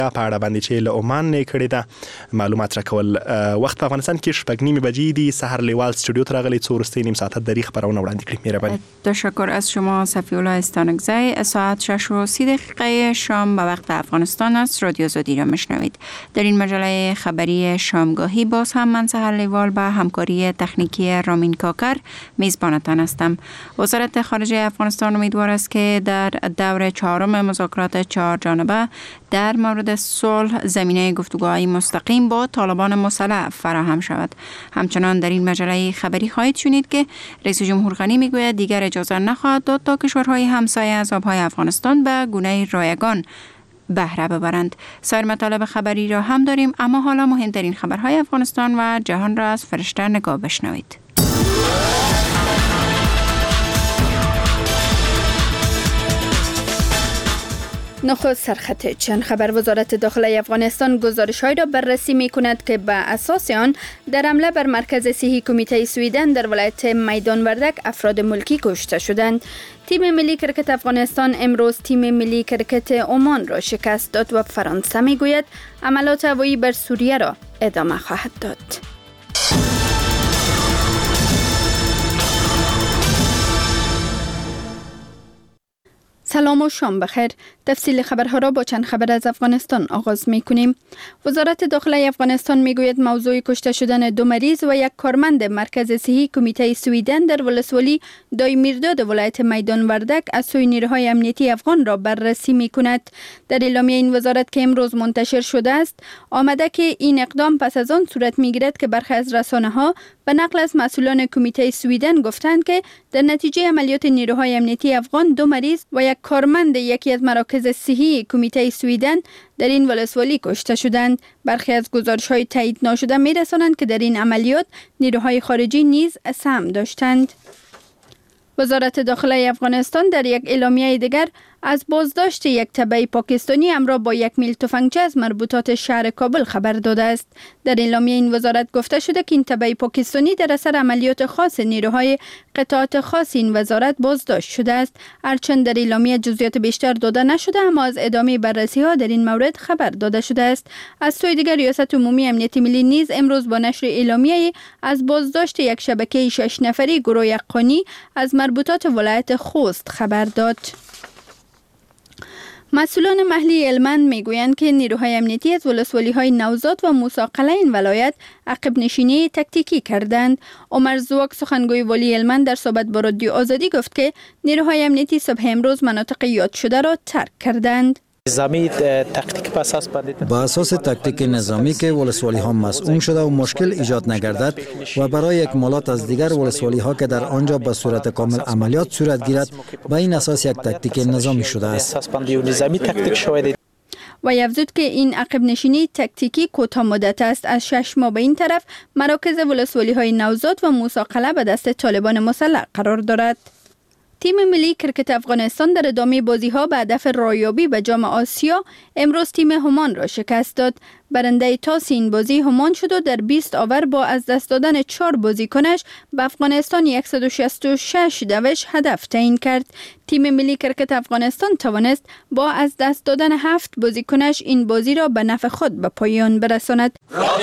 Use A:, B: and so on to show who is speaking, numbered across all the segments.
A: په اړه باندې چې له عمان نه کړی دا معلومات راکول. وخت په افغانستان کې 6:30 بجې دی. سحر لیوال استودیو ته راغلی، څو وروستۍ نیم ساعت د خبرونه وړاندې کړي. مهرباني.
B: تشکر از شما صفی الله استانکزی. ساعت 6:30 شام به وقت افغانستان است. رادیو آزادی را میشنوید. در این مجله خبری شامگاهی باز هم من سحر لیوال به همکاری تکنیکی رامین کاکر میزبانتان هستم. وزارت خارجه افغانستان امیدوار است که در دور 4 مذاکرات 4 جانبه در مورد صلح زمینه گفتگوهای مستقیم با طالبان مسلح فراهم شود. همچنان در این مجله خبری خواهید شنید که رئیس جمهور غنی میگوید دیگر اجازه نخواهد داد تا کشورهای همسایه از آبهای افغانستان به گونه رایگان بهره ببرند. سایر مطالب خبری را هم داریم، اما حالا مهمترین خبرهای افغانستان و جهان را از فرشته نگاه بشنوید.
C: نخست سرخط چند خبر. وزارت داخلی افغانستان گزارش‌هایی را بررسی می‌کند که به اساس آن در حمله بر مرکز صحی کمیته سویدن در ولایت میدان وردک افراد ملکی کشته شدند. تیم ملی کرکت افغانستان امروز تیم ملی کرکت عمان را شکست داد و فرانسه می‌گوید حملات هوایی بر سوریه را ادامه خواهد داد. سلام و شام بخیر. تفصیل خبرها را با چند خبر از افغانستان آغاز می کنیم. وزارت داخلی افغانستان می گوید موضوع کشته شدن 2 مریض و یک کارمند مرکز صحی کمیته سویدن در ولسوالی دایمیرداد ولایت میدان وردک از سوی نیروهای امنیتی افغان را بررسی می کند. در اعلامیه این وزارت که امروز منتشر شده است آمده که این اقدام پس از آن صورت می گیرد که برخی از رسانه‌ها به نقل از مسئولان کمیته سویدن گفتند که در نتیجه عملیات نیروهای امنیتی افغان 2 مریض و یک کارمند یکی از مراکز صحی کمیته سویدن در این ولسوالی کشته شدند. برخی از گزارش‌های تایید ناشده می‌رسانند که در این عملیات نیروهای خارجی نیز سهم داشتند. وزارت داخلی افغانستان در یک اعلامیه دیگر از بازداشت یک تبعی پاکستانی همراه با 1 میل تفنگچه از مربوطات شهر کابل خبر داده است. در اعلامیه این وزارت گفته شده که این تبعی پاکستانی در اثر عملیات خاص نیروهای قطعات خاص این وزارت بازداشت شده است. هرچند در اعلامیه جزئیات بیشتر داده نشده، اما از ادامه بررسی‌ها در این مورد خبر داده شده است. از سوی دیگر ریاست عمومی امنیت ملی نیز امروز با نشر اعلامیه از بازداشت یک شبکه 6 نفری گروه یقانی از مربوطات ولایت خوست خبر داد. مسئولان محلی هلمند میگویند که نیروهای امنیتی از ولسوالی‌های نوزاد و موسی قلعه این ولایت عقب نشینی تکتیکی کردند. عمر زواک سخنگوی والی هلمند در صحبت با رادیو آزادی گفت که نیروهای امنیتی صبح امروز مناطق یاد شده را ترک کردند.
D: با اساس تکتیک نظامی که ولسوالی ها مسئول شده و مشکل ایجاد نگردد و برای اکمالات از دیگر ولسوالی ها که در آنجا به صورت کامل عملیات صورت گیرد به این اساس یک تکتیک نظامی شده است.
C: و افزود که این عقب نشینی تکتیکی کوتاه مدت است. از 6 ماه به این طرف مراکز ولسوالی های نوزاد و موسی قلعه به دست طالبان مسلح قرار دارد. تیم ملی کرکت افغانستان در ادامه بازی‌ها به هدف رایابی به جام آسیا امروز تیم عمان را شکست داد. برنده تاس این بازی عمان شد و در 20 آور با از دست دادن 4 بازیکنش به افغانستان 166 دوش هدف تعیین کرد. تیم ملی کرکت افغانستان توانست با از دست دادن 7 بازیکنش این بازی را به نفع خود به پایان برساند.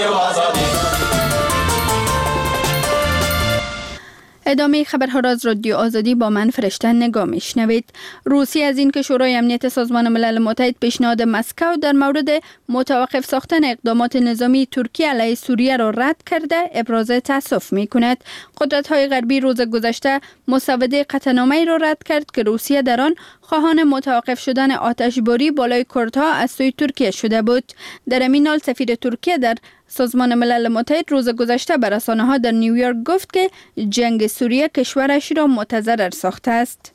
C: ادامه خبرها را از رادیو آزادی با من فرشته نگاه میشنوید. روسیه از این که شورای امنیت سازمان ملل متحد پیشنهاد مسکو در مورد متوقف ساختن اقدامات نظامی ترکیه علیه سوریه را رد کرده ابراز تأسف می کند. قدرت‌های غربی روز گذشته مسوده قطعنامه‌ای را رد کرد که روسیه در آن خواهان متوقف شدن آتشباری بالای کردها از سوی ترکیه شده بود. در همین حال سفیر ترکیه در سازمان ملل متحد روز گذشته به رسانه‌ها در نیویورک گفت که جنگ سوریه کشورش را متضرر ساخته است.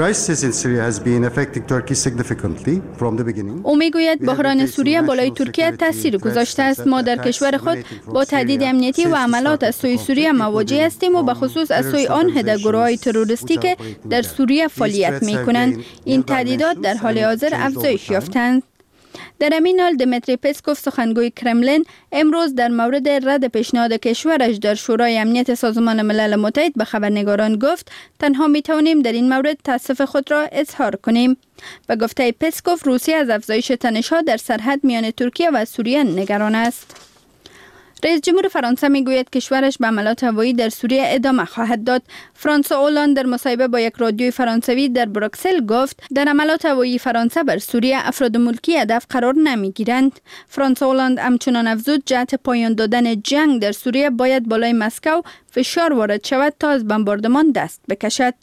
C: او میگوید بحران سوریه بالای ترکیه تاثیر گذاشته است. ما در کشور خود با تهدید امنیتی و حملات از سوی سوریه مواجه هستیم و به خصوص از سوی آن هده‌گروهای تروریستی که در سوریه فعالیت می‌کنند. این تهدیدات در حال حاضر افزایش یافتند. در همین حال دمیتری پسکوف سخنگوی کرملین امروز در مورد رد پیشنهاد کشورش در شورای امنیت سازمان ملل متحد به خبرنگاران گفت تنها می توانیم در این مورد تأسف خود را اظهار کنیم. به گفته پسکوف روسیه از افزایش تنش‌ها در سرحد میان ترکیه و سوریه نگران است. رئیس جمهور فرانسه میگوید کشورش به حملات هوایی در سوریه ادامه خواهد داد. فرانسوا اولند در مصاحبه با یک رادیوی فرانسوی در بروکسل گفت در حملات هوایی فرانسه بر سوریه افراد ملکی هدف قرار نمیگیرند. فرانسوا اولند همچنان افزود جهت پایان دادن جنگ در سوریه باید بالای مسکو فشار وارد شود تا از بمباردمان دست بکشد.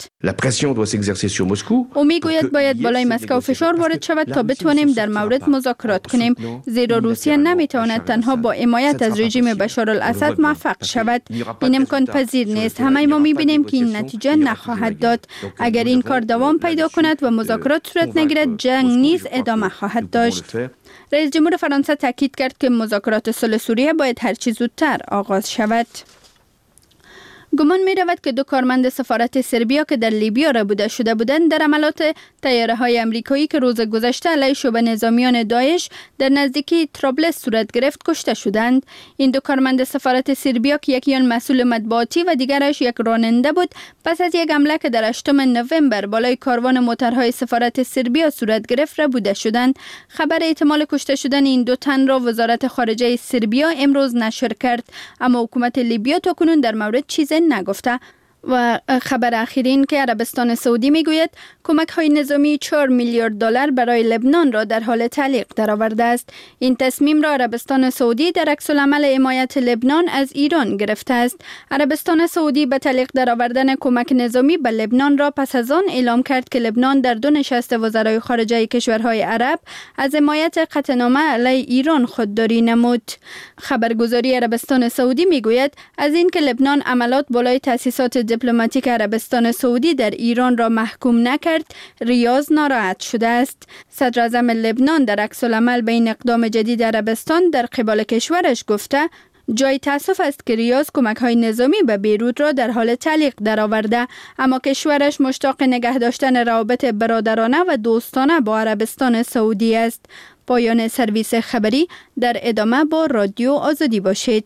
C: او میگوید باید بالای مسکو فشار وارد شود تا بتوانیم در مورد مذاکرات کنیم، زیرا روسیه نمیتواند تنها با حمایت از رژیم بشارالاسد موفق شود. این امکان پذیر نیست. همه ما میبینیم که این نتیجه نخواهد داد. اگر این کار دوام پیدا کند و مذاکرات صورت نگیرد، جنگ نیز ادامه خواهد داشت. رئیس جمهور فرانسه تاکید کرد که مذاکرات صلح سوریه باید هرچه زودتر آغاز شود. گمان می رود که دو کارمند سفارت سربیا که در لیبیا ربوده شده بودند در حملات طیاره‌های آمریکایی که روز گذشته علیه شبه نظامیان داعش در نزدیکی طرابلس صورت گرفت کشته شدند. این دو کارمند سفارت سربیا که یکی آن مسئول مطبوعاتی و دیگرش یک راننده بود، پس از یک حمله که در 8 نوامبر بالای کاروان موترهای سفارت سربیا صورت گرفت ربوده شدند. خبر احتمال کشته شدن این دو تن را وزارت خارجه سربیا امروز نشر کرد، اما حکومت لیبیا تاکنون در مورد چیزی نگفته. و خبر اخیرین که عربستان سعودی میگوید کمک های نظامی 4 میلیارد دلار برای لبنان را در حال تعلیق درآورده است. این تصمیم را عربستان سعودی در عکس العمل حمایت لبنان از ایران گرفته است. عربستان سعودی به تعلیق درآوردن کمک نظامی به لبنان را پس از آن اعلام کرد که لبنان در 2 نشست وزرای خارجه کشورهای عرب از حمایت قطعنامه علیه ایران خودداری نمود. خبرگزاری عربستان سعودی میگوید از اینکه لبنان عملات بالای تأسیسات دیپلماتیک عربستان سعودی در ایران را محکوم نکرد، ریاض ناراحت شده است. صدر اعظم لبنان در عکس العمل به این اقدام جدید عربستان در قبال کشورش گفته جای تأسف است که ریاض کمک‌های نظامی به بیروت را در حال تعلیق درآورده، اما کشورش مشتاق نگه داشتن روابط برادرانه و دوستانه با عربستان سعودی است. پایان سرویس خبری. در ادامه با رادیو آزادی باشید.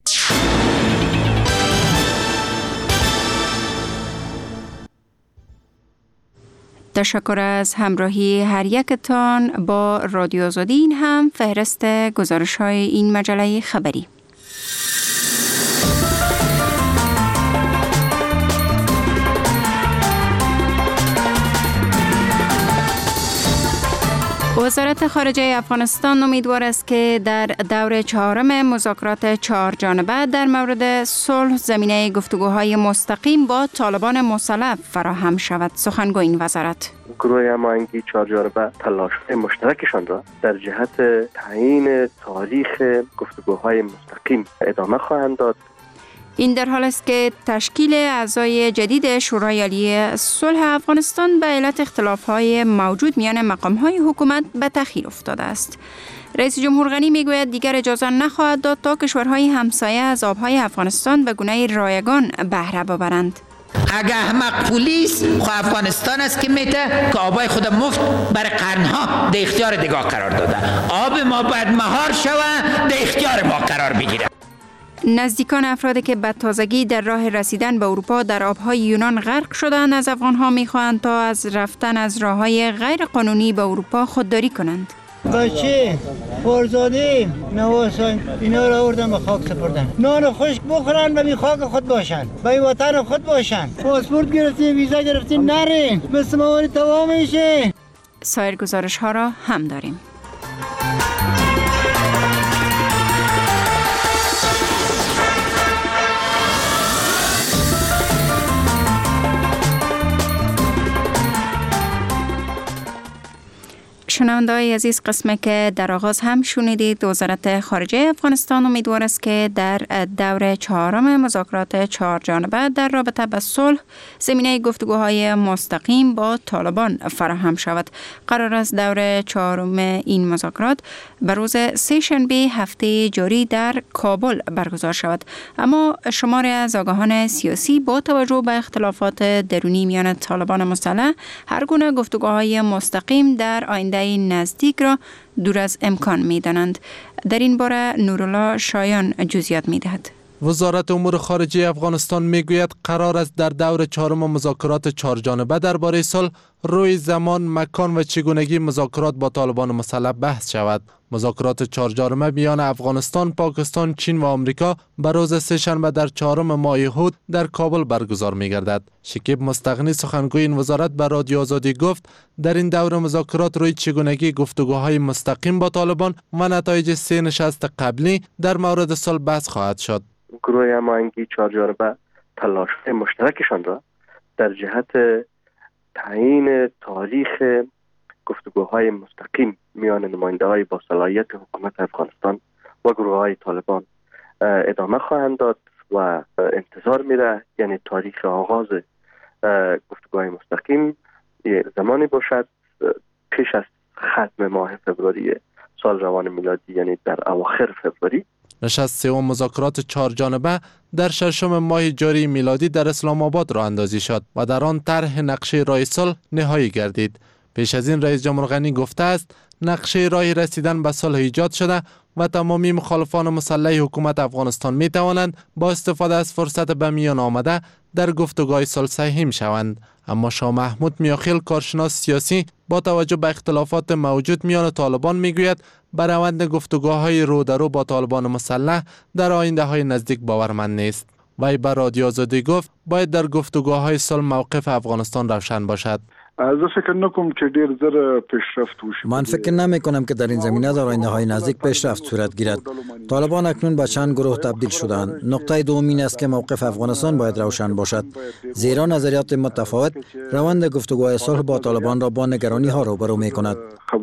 B: تشکر از همراهی هر یکتان با رادیو آزادی. این هم فهرست گزارش‌های این مجله خبری. وزارت خارجه افغانستان امیدوار است که در دور 4 مذاکرات 4 جانبه در مورد صلح زمینه گفتگوهای مستقیم با طالبان مسلح فراهم شود. سخنگوی این وزارت:
E: گروه هماهنگی 4 جانبه تلاش‌های مشترکشان را در جهت تعیین تاریخ گفتگوهای مستقیم ادامه خواهند داد.
B: این در حال است که تشکیل اعضای جدید شورای عالی صلح افغانستان به علت اختلاف‌های موجود میان مقام‌های حکومت به تأخیر افتاده است. رئیس جمهور غنی میگوید دیگر اجازه نخواهد داد تا کشورهای همسایه از آب‌های افغانستان به گونه رایگان بهره ببرند.
F: اگه احمق پلیس خو افغانستان است که میته که آبای خود مفت برای قرنها در اختیار دیگاه قرار داده. آب ما باید مهار شود در اختیار ما قرار بگیره.
B: نزدیکان افرادی که به تازگی در راه رسیدن به اروپا در آبهای یونان غرق شدند از افغانها میخواهند تا از رفتن از راههای غیر قانونی به اروپا خودداری کنند.
G: بچه، فرزانه، نواسان اینا را آوردن به خاک سپردن. نان خشک بخورن و بی خاک خود باشن، به وطن خود باشن. پاسپورت گرفتین، ویزا گرفتین، نرین. مثل مواری تمام میشه.
B: سایر گزارش ها را هم داریم. شنونده‌های عزیز، قسمی که در آغاز هم شنیدید، وزارت خارجه افغانستان امیدوار است که در دور 4 مذاکرات 4 جانبه در رابطه با صلح زمینه گفتگوهای مستقیم با طالبان فراهم شود. قرار است دور 4 این مذاکرات به روز 3 شنبه هفته جاری در کابل برگزار شود، اما شماری از آگاهان سیاسی با توجه به اختلافات درونی میان طالبان مسلح هر گونه گفتگوهای مستقیم در آینده نزدیک را دور از امکان می دانند. در این باره نورالله شایان جزئیات می دهد.
H: وزارت امور خارجه افغانستان میگوید قرار است در دور چهارم مذاکرات چهارجانبه درباره صلح روی زمان، مکان و چگونگی مذاکرات با طالبان مسلح بحث شود. مذاکرات چهارجانبه میان افغانستان، پاکستان، چین و آمریکا به روز سه‌شنبه در 4 ماه هود در کابل برگزار می‌گردد. شکیب مستغنی سخنگوی این وزارت به رادیو آزادی گفت در این دور مذاکرات روی چگونگی گفتگوهای مستقیم با طالبان و نتایج 3 نشست قبلی در مورد صلح بحث خواهد شد.
E: گروه هماهنگی چهارجانبه تلاش‌های مشترکشان را در جهت تعیین تاریخ گفتگوهای مستقیم میان نماینده‌های با صلاحیت حکومت افغانستان و گروه‌های طالبان ادامه خواهند داد و انتظار میره، یعنی تاریخ آغاز گفتگوهای مستقیم زمانی باشد پیش از ختم ماه فوریه سال روان میلادی، یعنی در اواخر فوریه.
H: نشست سوم مذاکرات چهارجانبه در 6 ماه جاری میلادی در اسلام آباد راه اندازی شد و در آن طرح نقشه راه صلح نهایی گردید. پیش از این رئیس جمهور غنی گفته است نقشه راه رسیدن به صلح ایجاد شده و تمامی مخالفان مسلح حکومت افغانستان می توانند با استفاده از فرصت به میان آمده در گفتگوهای صلح سهیم شوند. اما شاه محمود میاخیل، کارشناس سیاسی، با توجه به اختلافات موجود میان طالبان میگوید بر روند گفتگوهای رو در رو با طالبان مسلح در آینده های نزدیک باورمند نیست. وی بر رادیو آزادی گفت باید در گفتگوهای صلح موقف افغانستان روشن باشد.
D: من فکر نمی کنم که در این زمینه در آینده های نزدیک پیشرفت صورت گیرد. طالبان اکنون به چند گروه تبدیل شدند. نقطه دوم این است که موقف افغانستان باید روشن باشد، زیرا نظریات متفاوت روند گفتگوهای صلح با طالبان را با نگرانی ها روبرو می کند.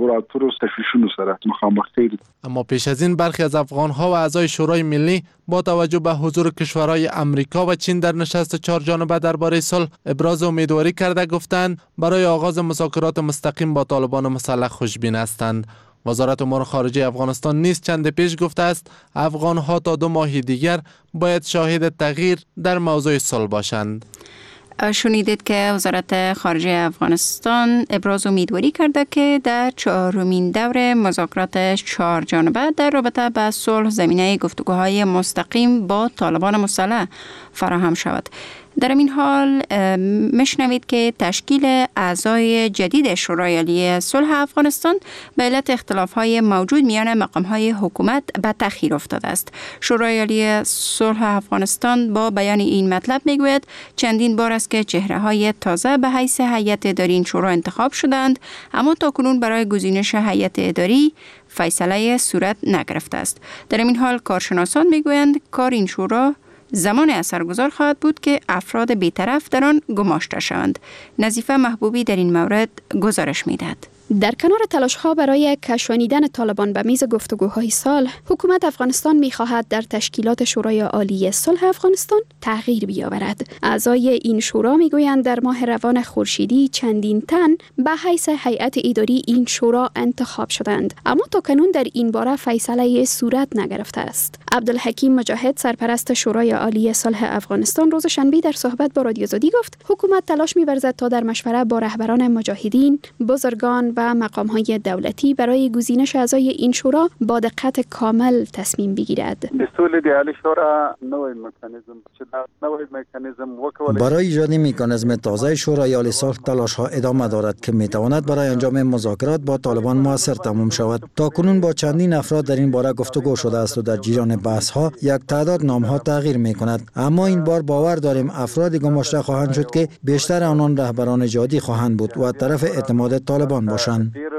H: اما پیش از این برخی از افغان ها و اعضای شورای ملی با توجه به حضور کشورهای امریکا و چین در نشست چهارجانبه درباره صلح ابراز امیدواری کرده گفتند برای آغاز مذاکرات مستقیم با طالبان مسلح خوشبین هستند. وزارت امور خارجه افغانستان نیز چند پیش گفته است افغان ها تا 2 ماه دیگر باید شاهد تغییر در موضوع صلح باشند.
B: شنیدید که وزارت خارجه افغانستان ابراز امیدواری کرده که در 4مین دور مذاکرات چهارجانبه در رابطه با صلح زمینه گفتگوهای مستقیم با طالبان مسلح فراهم شود. در این حال میشنوید که تشکیل اعضای جدید شورای عالی صلح افغانستان به علت اختلاف‌های موجود میان مقام‌های حکومت به تأخیر افتاده است. شورای عالی صلح افغانستان با بیان این مطلب میگوید چندین بار است که چهره‌های تازه به حیث هیئت اداری این شورا انتخاب شدند، اما تاکنون برای گزینش هیئت اداری فیصله صورت نگرفته است. در این حال کارشناسان میگویند کار این شورا زمان اثرگذار خواهد بود که افراد بی‌طرف در آن گماشته شوند. نظیفه محبوبی در این مورد گزارش می‌دهد.
C: در کنار تلاش‌ها برای کشانیدن طالبان به میز گفتگوهای صلح، حکومت افغانستان می‌خواهد در تشکیلات شورای عالی صلح افغانستان تغییر بیاورد. اعضای این شورا می‌گویند در ماه روان خورشیدی چندین تن به حیث هیئت اداری این شورا انتخاب شدند، اما تاکنون در این باره فیصله صورت نگرفته است. عبدالحکیم مجاهد، سرپرست شورای عالی صلح افغانستان، روز شنبه در صحبت با رادیو آزادی گفت حکومت تلاش می‌ورزد تا در مشوره با رهبران مجاهدین، بزرگان و مقام‌های دولتی برای گزینش اعضای این شورا با دقت کامل تصمیم بگیرد.
D: برای ایجاد مکانیزم تازه شورای عالی صلح تلاش‌ها ادامه دارد که می‌تواند برای انجام مذاکرات با طالبان موثر تمام شود. تاکنون با چندین افراد در این باره گفتگو شده است و در جریان بحث‌ها یک تعداد نام‌ها تغییر می‌کند، اما این بار باور داریم افرادی گماشته خواهند شد که بیشتر آنان رهبران جادی خواهند بود و طرف اعتماد طالبان باشند.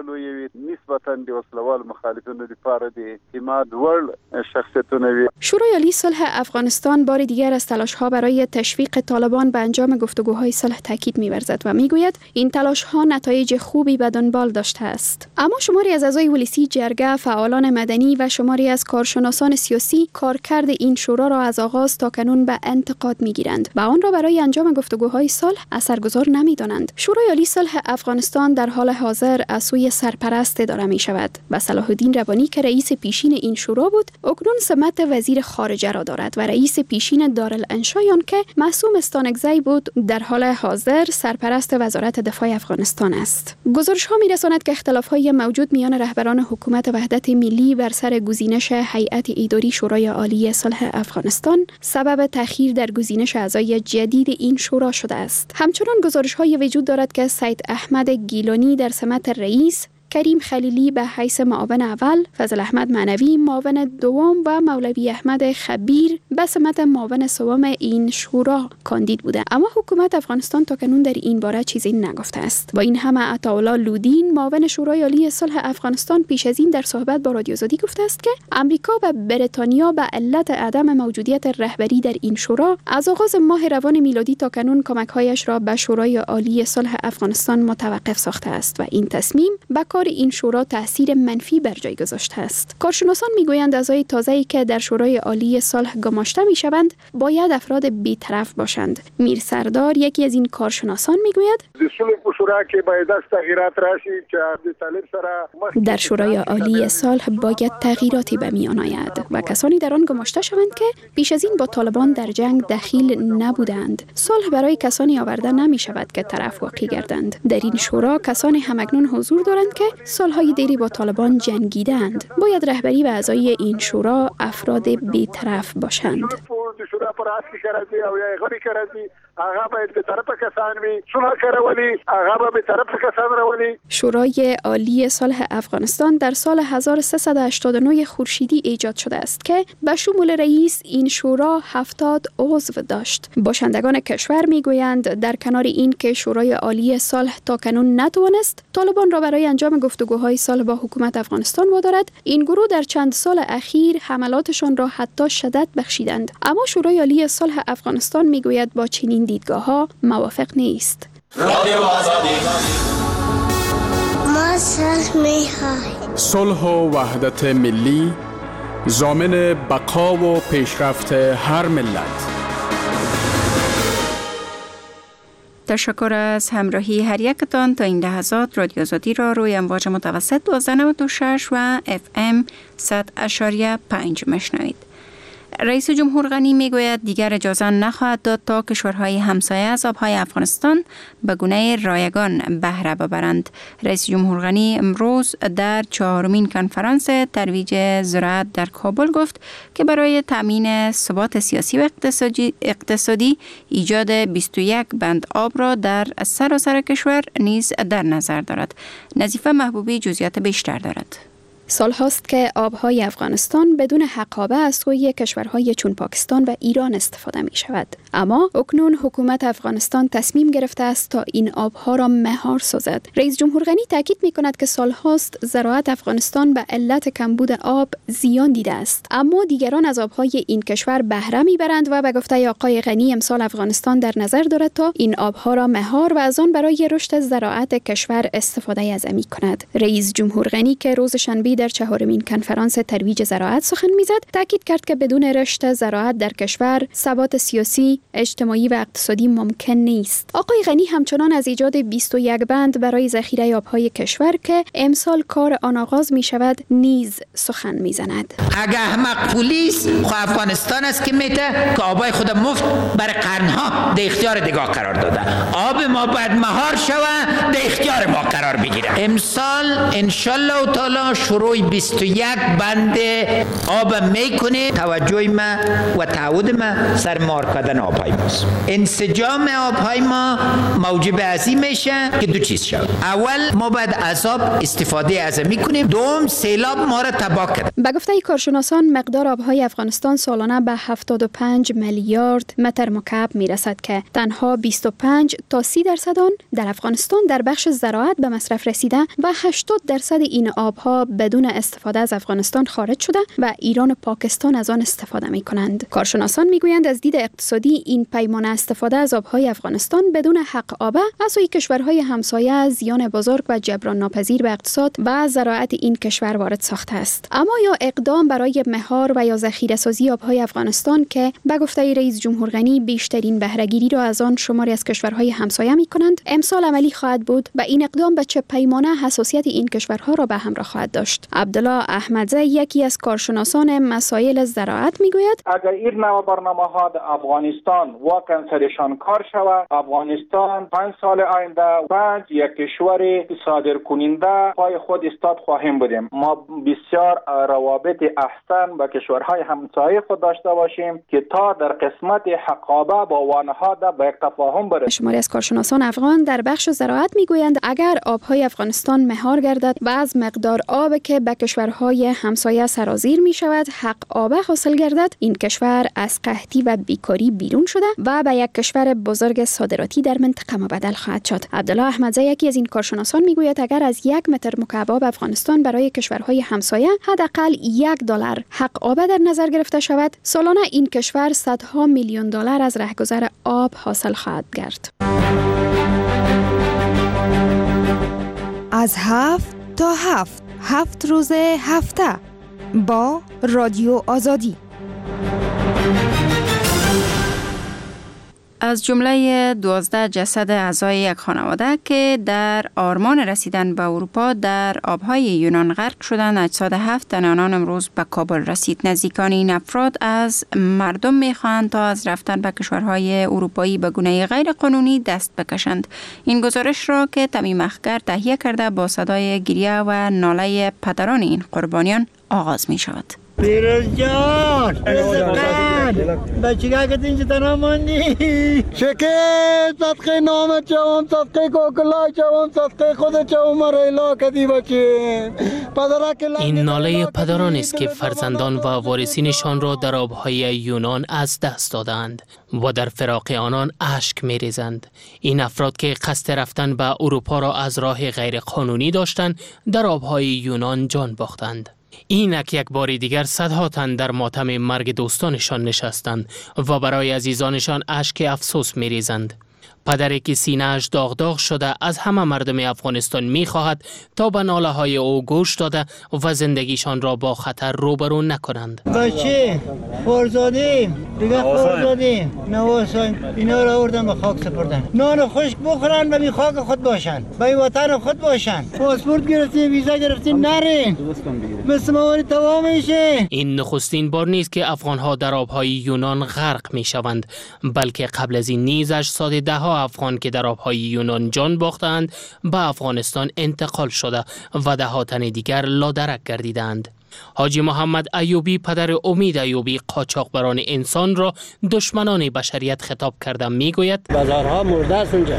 C: شورای عالی صلح افغانستان بار دیگر از تلاش‌ها برای تشویق طالبان به انجام گفتگوهای صلح تاکید می‌ورزد و می‌گوید این تلاش‌ها نتایج خوبی به دنبال داشته است. اما شماری از اعضای ولسی جرگه، فعالان مدنی و شماری از کارشناسان سیاسی کارکرد این شورا را از آغاز تا کنون به انتقاد می‌گیرند و آن را برای انجام گفتگوهای صلح اثرگذار نمی‌دانند. شورای عالی صلح افغانستان در حال حاضر از سوی سرپرست اداره اداره می شود و صلاح الدین ربانی که رئیس پیشین این شورا بود اکنون سمت وزیر خارجه را دارد و رئیس پیشین دارالانشایان که معصوم استانکزی بود در حال حاضر سرپرست وزارت دفاع افغانستان است. گزارش ها می رساند که اختلاف های موجود میان رهبران حکومت وحدت ملی بر سر گزینش هیئت اداری شورای عالی صلح افغانستان سبب تأخیر در گزینش اعضای جدید این شورا شده است. همچنان گزارش های وجود دارد که سید احمد گیلانی در سمت رئیس، کریم خلیلی به حیث معاون اول، فضل احمد معنوی معاون دوم و مولوی احمد خبیر به سمت معاون سوم این شورا کاندید بوده. اما حکومت افغانستان تاکنون در این باره چیزی نگفته است. با این همه عطاالله لودین معاون شورای عالی صلح افغانستان پیش از این در صحبت با رادیو آزادی گفته است که امریکا و بریتانیا به علت عدم موجودیت رهبری در این شورا از آغاز ماه روان میلادی تاکنون کمک‌هایش را به شورای عالی صلح افغانستان متوقف ساخته است و این تصمیم به این شورا تأثیر منفی بر جای گذاشته است. کارشناسان میگویند اعضای تازه‌ای که در شورای عالی صلح گماشته میشوند باید افراد بی‌طرف باشند. میر سردار یکی از این کارشناسان میگوید در شورای عالی صلح باید تغییراتی به میان آید و کسانی در آن گماشته شوند که پیش از این با طالبان در جنگ دخیل نبودند. صلح برای کسانی آورده نمی شود که طرف واقع گردند. در این شورا کسانی همکنون حضور دارند که سالهای دیری با طالبان جنگیدند. باید رهبری و اعضای این شورا افراد بی‌طرف باشند. شورای عالی صلح افغانستان در سال 1389 خورشیدی ایجاد شده است که به شمول رئیس این شورا 70 عضو داشت. باشندگان کشور میگویند در کنار این که شورای عالی صلح تاکنون نتوانست طالبان را برای انجام گفتگوهای صلح با حکومت افغانستان وادارد، این گروه در چند سال اخیر حملاتشان را حتی شدت بخشیدند. اما شورای عالی صلح افغانستان میگوید با چنین دیدگاه‌ها موافق نیست.
I: ما صلح می‌خواهیم.
J: صلح و وحدت ملی ضامن بقا و پیشرفت هر ملت.
B: تشکر از همراهی هر یکتان. تا این لحظات رادیو آزادی را روی امواج متوسط 1296 و FM 100.5 مشنوید. رئیس جمهور غنی میگوید دیگر اجازه نخواهد داد تا کشورهای همسایه از آبهای افغانستان به گونه رایگان بهره ببرند. رئیس جمهور غنی امروز در 4مین کنفرانس ترویج زراعت در کابل گفت که برای تامین ثبات سیاسی و اقتصادی ایجاد 21 بند آب را در سراسر کشور نیز در نظر دارد. نظیفه محبوبی جزئیات بیشتر دارد.
C: سال هاست که آبهای افغانستان بدون حقابه از سوی کشورهای چون پاکستان و ایران استفاده می شود. اما اکنون حکومت افغانستان تصمیم گرفته است تا این آبها را مهار سازد. رئیس جمهور غنی تاکید می کند که سال هاست زراعت افغانستان به علت کمبود آب زیان دیده است. اما دیگران از آبهای این کشور بهره می برند و به گفته آقای غنی امسال افغانستان در نظر دارد تا این آبها را مهار و از آن برای رشد زراعت کشور استفاده عظمی کند. رئیس جمهور غنی که روز شنبه در 4مین کنفرانس ترویج زراعت سخن میزد، تاکید کرد که بدون رشد زراعت در کشور ثبات سیاسی، اجتماعی و اقتصادی ممکن نیست. آقای غنی همچنان از ایجاد 21 بند برای ذخیره آبهای کشور که امسال کار آن آغاز می شود نیز سخن میزند.
F: اگه احمق پلیس خو افغانستان است که میته که آبای خود مفت برای قرنها در اختیار دگاه قرار داده. آب ما باید مهار شود، در اختیار ما قرار بگیره. امسال انشالله تعالی شروع 21 بند آب میکنه. توجه ما و تعهد ما سر مهار کردن آبهای ماست. انسجام آبهای ما موجب عظیم میشه که دو چیز شد. اول ما باید از آب استفاده عظمی کنیم، دوم سیلاب ما را تباه کرد.
C: به گفته کارشناسان مقدار آبهای افغانستان سالانه به 75 میلیارد متر مکعب میرسد که تنها 25 تا 30% آن در افغانستان در بخش زراعت به مصرف رسیده و 80% این آبها بدون بدون استفاده از افغانستان خارج شده و ایران و پاکستان از آن استفاده می کنند. کارشناسان میگویند از دید اقتصادی این پیمان استفاده از آبهای افغانستان بدون حق آبه از سوی کشورهای همسایه زیان بزرگ و جبران ناپذیر به اقتصاد و زراعت این کشور وارد ساخته است. اما یا اقدام برای مهار و یا ذخیره‌سازی آبهای افغانستان که به گفته رئیس جمهور غنی بیشترین بهره‌گیری را از آن شماری از کشورهای همسایه می‌کنند، امسال عملی خواهد بود و این اقدام به چه پیمانه حساسیت این کشورها را به همراه خواهد داشت. عبدالله احمدزی یکی از کارشناسان مسائل زراعت میگوید
K: اگر این نوع برنامه‌ها در افغانستان واقعا سرشان کار شود، افغانستان 5 سال آینده یک کشور صادر کننده پای خود استاد خواهیم بودیم. ما بسیار روابط احسن با کشورهای همسایه خود داشته باشیم که تا در قسمت حقابه با وانها به یک تفاهم برسیم.
C: شماری از کارشناسان افغان در بخش زراعت میگویند اگر آبهای افغانستان مهار گردد و از مقدار آب که به کشورهای همسایه سرازیر می شود حق آب حاصل گردد، این کشور از قحطی و بیکاری بیرون شده و به یک کشور بزرگ صادراتی در منطقه مبدل خواهد شد. عبدالله احمدزی یکی از این کارشناسان میگوید اگر از 1 متر مکعب آب افغانستان برای کشورهای همسایه حداقل $1 حق آب در نظر گرفته شود، سالانه این کشور صدها میلیون دلار از رهگذر آب حاصل خواهد کرد.
L: از 7 تا 7 روز هفته با رادیو آزادی.
B: از جمله 12 جسد اعضای یک خانواده که در آرمان رسیدن به اروپا در آبهای یونان غرق شدند، اجساد 7 تن آنان امروز به کابل رسید. نزدیکان این افراد از مردم می‌خواهند تا از رفتن به کشورهای اروپایی به گونه غیر قانونی دست بکشند. این گزارش را که تمیم اخگر تهیه کرده با صدای گریه و ناله پدران این قربانیان آغاز می شود.
G: پیروز جان بچگاه که اینجا تنها ماندی شکر صدقه نامت جوام صدقه کوکلای جوام صدقه خود جوام ریلا کدی بچه.
M: این ناله پدران است که فرزندان و وارثینشان را در آبهای یونان از دست دادند و در فراق آنان اشک می‌ریزند. این افراد که قصد رفتن به اروپا را از راه غیر قانونی داشتند در آبهای یونان جان باختند. اینک یک بار دیگر صدها تن در ماتم مرگ دوستانشان نشستند و برای عزیزانشان اشک افسوس می‌ریزند. پدری که سینه‌اش داغ شده از همه مردم افغانستان می‌خواهد تا به ناله‌های او گوش داده و زندگیشان را با خطر روبرو نکنند.
G: بچه فرزادیم دیگه فرزادیم نواسان اینا را آوردن به خاک سپردن. نان خشک بخورن و بی خاک خود باشن، به وطن خود باشن. پاسپورت گرفتین، ویزا گرفتین، نرین مثل مواری تمام میشه.
M: این نخستین بار نیست که افغان‌ها در آب‌های یونان غرق می‌شوند، بلکه قبل از این نیز اجساد ده‌ها افغان که در آب‌های یونان جان باختند به افغانستان انتقال شده و ده‌ها تن دیگر لادرک گردیدند. حاجی محمد ایوبی پدر امید ایوبی قاچاقبران انسان را دشمنان بشریت خطاب کرده میگوید
G: بازارها مرده است اونجا،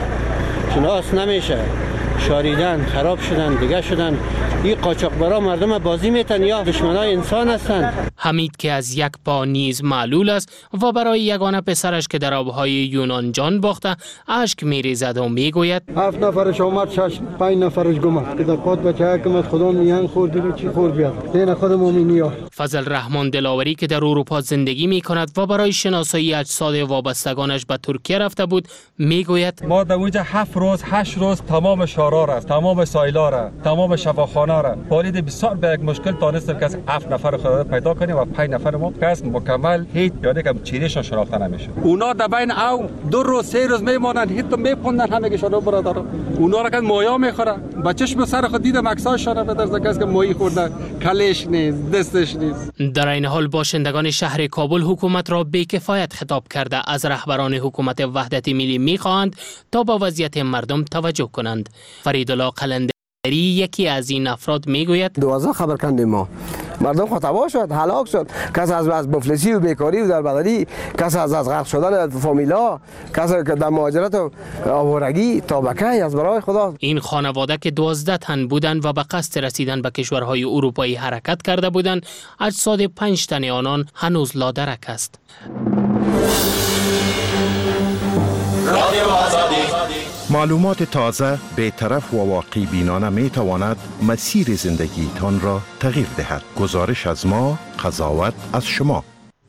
G: شناس نمیشه، شاریدن، خراب شدن، دیگه شدن. این قاچاقبرا مردم بازی میتن یا دشمنای انسان هستند.
M: حمید که از یک پا نیز معلول است و برای یگانه پسرش که در آبهای یونان جان باخته اشک میریزد و میگوید
G: 7 نفرش اومد 5 نفرش گم که در پات بچه که خدا میان خورد دیگه چی خورد بیاد دین خود مومنیا.
M: فضل رحمان دلاوری که در اروپا زندگی میکند و برای شناسایی اجساد وابستگانش به ترکیه رفته بود میگوید
N: ما در اونجا 7 روز 8 روز تمام شارا را، تمام سایلا را، تمام شفاخانه را بالید بسیار به یک مشکل تانستیم که از 7 نفر خدا پیدا کنیم و 5 نفر ما کس مکمل هیچ یاد که چیرشان شناخته نمیشه. اونا در بین او 2 روز 3 روز میمونن هیچ تو میپوندن همه شما برادر. اونا را که مویا میخوره با چشم سر خود دیدم عکساشون به درز کس که مویی خورده کلش نیست دستش نیست.
M: در این حال باشندگان شهر کابل حکومت را بی‌کفایت خطاب کرده از رهبران حکومت وحدت ملی میخواهند تا با وضعیت مردم توجه کنند. فریدالله قلندری یکی از این افراد میگوید
O: 12 خبر کندیم ما مردم خطابا شد، هلاک شد، کس از مفلسی و بیکاری و دربدری، کس از غرق شدن فامیلا، کس که در مهاجرت و آوارگی تابکه از برای خدا.
M: این خانواده که 12 تن بودند و به قصد رسیدن به کشورهای اروپایی حرکت کرده بودند، اجساد 5 تن آنان هنوز لادرک است.
P: رادیو آزادی معلومات تازه، بی‌طرف و واقع بینانه می تواند مسیر زندگیتان را تغییر دهد. گزارش از ما، قضاوت از شما.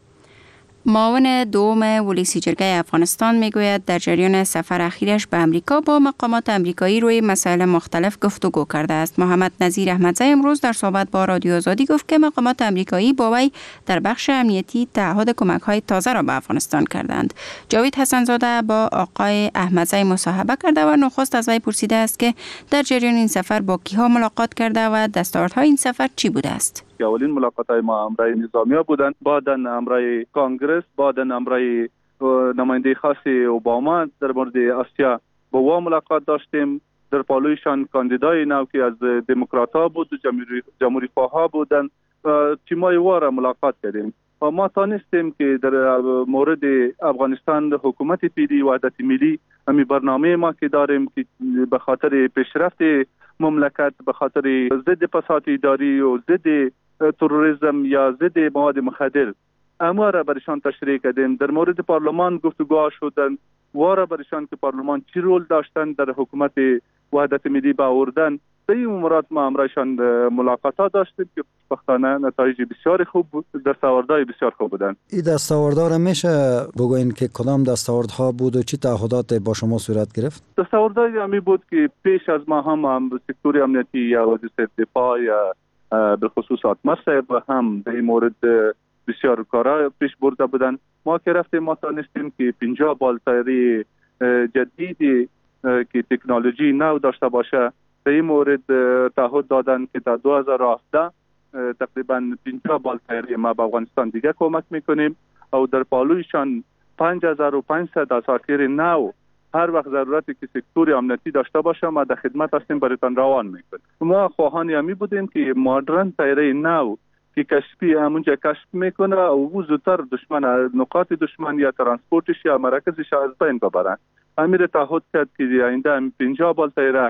B: معاون دوم ولسی جرگه افغانستان میگوید در جریان سفر اخیرش به امریکا با مقامات امریکایی روی مسائل مختلف گفتگو کرده است. محمد نظیر احمدزی امروز در صحبت با رادیو آزادی گفت که مقامات امریکایی با وی در بخش امنیتی تعهد کمک‌های تازه را به افغانستان کردند. جاوید حسن‌زاده با آقای احمدزی مصاحبه کرده و نخست از وی پرسیده است که در جریان این سفر با کیها ملاقات کرده و دستاوردهای این سفر چی بوده است.
Q: اولین ملاقات‌های ما امرای نظامی‌ها بودند، بعداً امرای کانگرس، بعداً امرای نماینده خاص اوباما در مورد آسیا با او ملاقات داشتیم. در پالویشان کاندیدای نو که از دموکرات‌ها بود، جمهوری خواها بودند، تیمای واره ملاقات کردیم و ما تانستیم که در مورد افغانستان حکومت پیری وحدت ملی همی برنامه ما که داریم که به خاطر پیشرفت مملکت، به خاطر ضد فساد اداری و ضد تروریسم یا ضد مواد مخدر اما را برشان تشریح کردیم. در مورد پارلمان گفتگو شدن واره برشان که پارلمان چی رول داشتن در حکومت وحدت ملی با آوردن. به این امورات ما امرایشان ملاقاتات داشتیم که خوشبختانه نتایج بسیار خوب بود، دستاوردهای بسیار خوب بودن.
D: این دستاوردها را میشه بگوین که کدام دستاوردها بود و چی تعهدات با شما صورت گرفت؟
Q: دستاوردهای همی بود که پیش از ما هم سکتور امنیتی یا وزیر دفاع یا به خصوص آتمر صاحب و هم به این مورد بسیار کارا پیش برده بودن. ما که رفتیم ما تانستیم که 50 بالتری جدیدی که تکنولوژی نو داشته باشه به این مورد تعهد دادن که در 2017 تقریبا 50 بالتری ما به افغانستان دیگه کمک میکنیم و در پالویشان 5500 اساطیر نو هر وقت ضرورتی که سکتور امنیتی داشته باشه ما در خدمت هستیم برایتان روان میکنیم. ما خواهان همی بودیم که مدرن تیره نو که کشفی همونجا کشف میکنه و او زودتر دشمن نقاط دشمن یا ترانسپورتش یا مراکزش از بین ببرن. امیر تعهد کرد که آینده 50 بالتری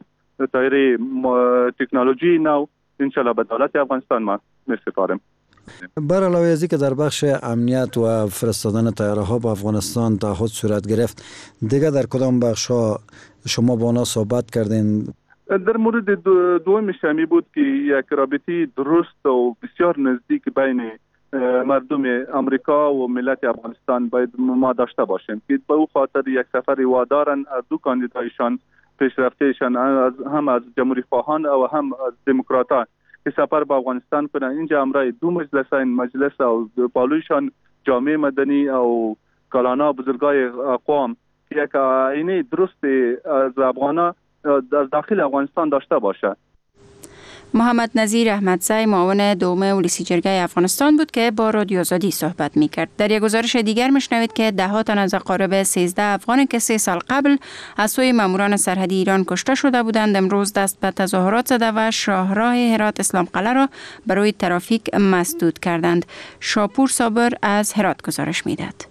Q: تکنولوژی نو انشالله به دولت افغانستان ما میسپاریم.
D: بر علاوه از که در بخش امنیت و فرستادن طیاره ها به افغانستان تعهد صورت گرفت، دیگه در کدام بخش ها شما با آنها صحبت کردین؟
Q: در مورد دومش همی بود که یک رابطه درست و بسیار نزدیک بین مردم امریکا و ملت افغانستان باید ما داشته باشیم که به او خاطر یک سفر وادارن از دو کاندیدایشان پیشرفتهشان هم از جمهوری خواهان و هم از دموکراتان که سفر به افغانستان کنن. اینجا امرای دو مجلس و پالویشان جامعه مدنی و کلانا بزرگای اقوام که یک آینه درست از افغانا از داخل افغانستان داشته باشه.
B: محمد نظیر احمدزی معاون دوم ولسی جرگه افغانستان بود که با رادیو آزادی صحبت میکرد. در یک گزارش دیگر میشنوید که ده تن از قارب 13 افغان که 3 سال قبل از سوی ماموران سرحدی ایران کشته شده بودند امروز دست به تظاهرات زده و شاهراه هرات اسلام قلعه را برای ترافیک مسدود کردند. شاپور صابر از هرات گزارش میداد.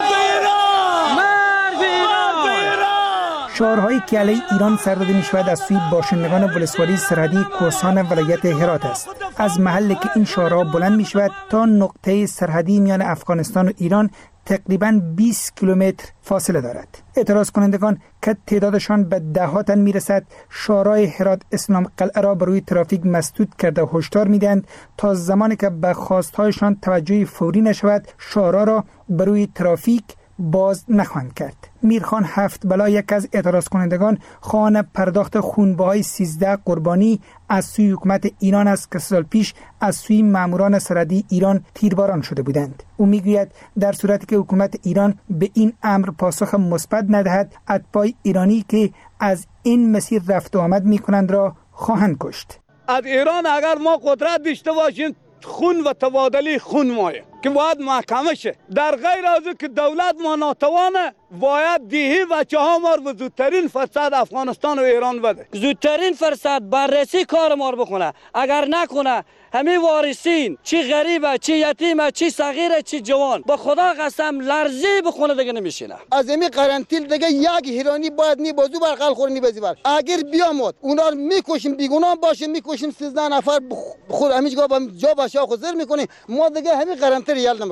R: شعارهایی که علیه ایران سر داده می‌شود از سوی باشندگان ولسوالی سرحدی کوهستان ولایت هرات است. از محلی که این شعارها بلند می‌شود تا نقطه سرحدی میان افغانستان و ایران تقریباً 20 کیلومتر فاصله دارد. اعتراض کنندگان که تعدادشان به ده تن میرسد شعارهای هرات اسلام قلعه را بروی ترافیک مسدود کرده و هشدار میدهند تا زمانی که به خواستهایشان توجه فوری نشود شعارها را بروی ترافیک باز نخواهند کرد. میرخان هفت بلا یک از اعتراض کنندگان خواهان پرداخت خونبهای 13 قربانی از سوی حکومت ایران است که سال پیش از سوی ماموران سرحدی ایران تیرباران شده بودند. او میگوید در صورتی که حکومت ایران به این امر پاسخ مثبت ندهد اتباع ایرانی که از این مسیر رفت و آمد میکنند را خواهند کشت.
S: از ایران اگر ما قدرت داشته باشیم خون و تبادلی خون مایه که باید محکمه شه. در غیر از که دولت ما ناتوانه باید دیهی بچه ها ما رو زودترین فرصت افغانستان و ایران بده. زودترین فرصت بررسی کار ما رو بکنه. اگر نکنه همه وارثین چی غریبه چی یتیمه چی صغیره چی جوان با خدا قسم لرزی بخونه دیگه نمیشینه.
T: از این قرنطینه دیگه یک ایرانی باید نی بازو بر خلق خور نی بزی بر اگر بیامد اونا رو میکشیم بیگناه باشه میکشیم 13 نفر خود همینجا جا باشه خود زر میکنیم ما دیگه همین قرنطینه یل نمیکنیم.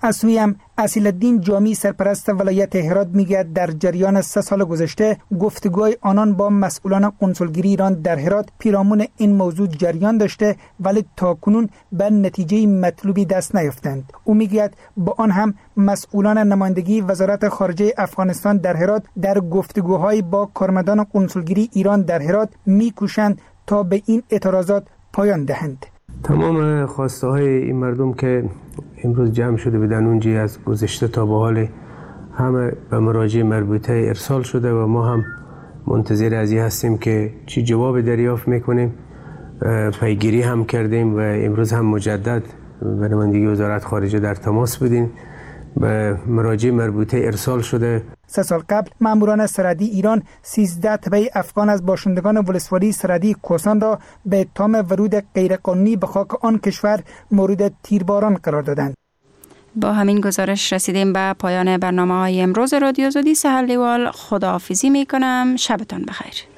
R: از سوی هم اصیل الدین جامی سرپرست ولایت هرات میگوید در جریان 3 سال گذشته گفتگوهای آنان با مسئولان قنسولگری ایران در هرات پیرامون این موضوع جریان داشته ولی تاکنون به نتیجه مطلوبی دست نیافتند. او میگوید با آن هم مسئولان نمایندگی وزارت خارجه افغانستان در هرات در گفتگوهای با کارمندان قنسولگری ایران در هرات میکوشند تا به این اعتراضات پایان دهند.
U: تمام خواسته های این مردم که امروز جمع شده بودن اونجی از گذشته تا به حال همه به مراجع مربوطه ارسال شده و ما هم منتظر از این هستیم که چی جواب دریافت میکنیم. پیگیری هم کردیم و امروز هم مجدد به نمایندگی وزارت خارجه در تماس بودیم، به مراجع مربوطه ارسال شده.
R: 3 سال قبل ماموران سرحدی ایران 13 تبع افغان از باشندگان ولسوالی سرحدی کوهستان را به اتهام ورود غیرقانونی به خاک آن کشور مورد تیرباران قرار دادند.
B: با همین گزارش رسیدیم به پایان برنامه‌های امروز رادیو آزادی. سحر لیوال خداحافظی می‌کنم. شبتان بخیر.